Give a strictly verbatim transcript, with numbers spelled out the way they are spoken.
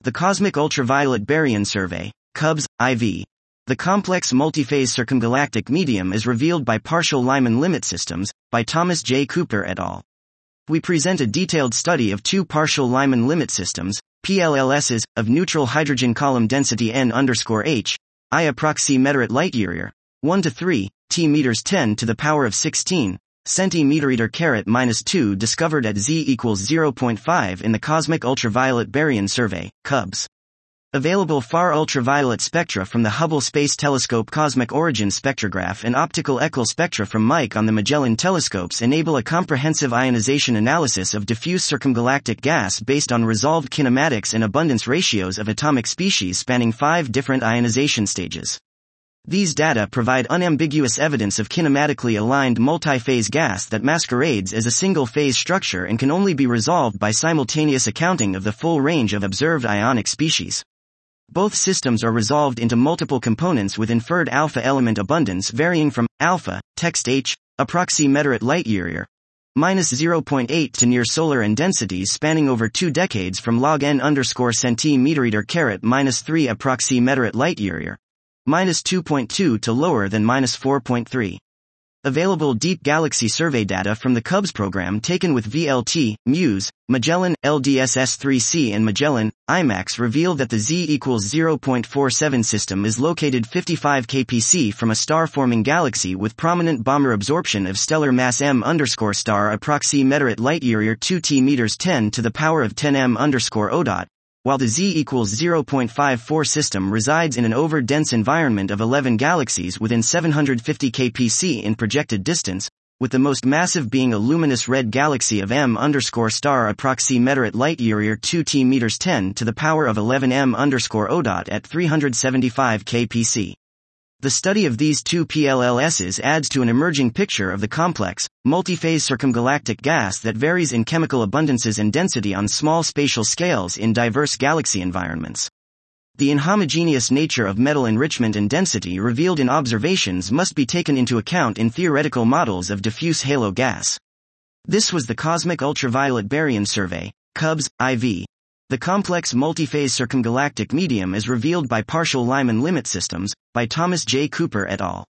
The Cosmic Ultraviolet Baryon Survey, C U B S, I V. The complex multiphase circumgalactic medium is revealed by partial Lyman limit systems, by Thomas J. Cooper et al. We present a detailed study of two partial Lyman limit systems, P L L Ss, of neutral hydrogen column density n underscore h, I approxi meteorite light-year, one to three, t meters ten to the power of sixteen, centimeter caret minus two discovered at z equals zero point five in the Cosmic Ultraviolet Baryon Survey, C U B S. Available far ultraviolet spectra from the Hubble Space Telescope Cosmic Origin Spectrograph and optical Eckel spectra from M I C on the Magellan telescopes enable a comprehensive ionization analysis of diffuse circumgalactic gas based on resolved kinematics and abundance ratios of atomic species spanning five different ionization stages. These data provide unambiguous evidence of kinematically aligned multi-phase gas that masquerades as a single-phase structure and can only be resolved by simultaneous accounting of the full range of observed ionic species. Both systems are resolved into multiple components with inferred alpha element abundance varying from alpha, text H, approxi meteorite light-year, minus zero point eight to near solar and densities spanning over two decades from log n underscore centimeter caret minus three approxi meteorite light-year, minus two point two to lower than minus four point three. Available deep galaxy survey data from the C U B S program taken with V L T, MUSE, Magellan, L D S S three C and Magellan, IMAX reveal that the Z equals zero point four seven system is located fifty-five kilometers from a star-forming galaxy with prominent Balmer absorption of stellar mass m underscore star approxi meteorite light-year two t meters ten to the power of ten m underscore o dot, while the Z equals zero point five four system resides in an over-dense environment of eleven galaxies within seven hundred fifty kilometers in projected distance, with the most massive being a luminous red galaxy of m underscore star approxi meteorite light-year two t meters ten to the power of eleven m underscore o dot at three hundred seventy-five kilometers. The study of these two P L L Ss adds to an emerging picture of the complex, multi-phase circumgalactic gas that varies in chemical abundances and density on small spatial scales in diverse galaxy environments. The inhomogeneous nature of metal enrichment and density revealed in observations must be taken into account in theoretical models of diffuse halo gas. This was the Cosmic Ultraviolet Baryon Survey, C U B S, I V. The complex multiphase circumgalactic medium is revealed by partial Lyman limit systems, by Thomas J. Cooper et al.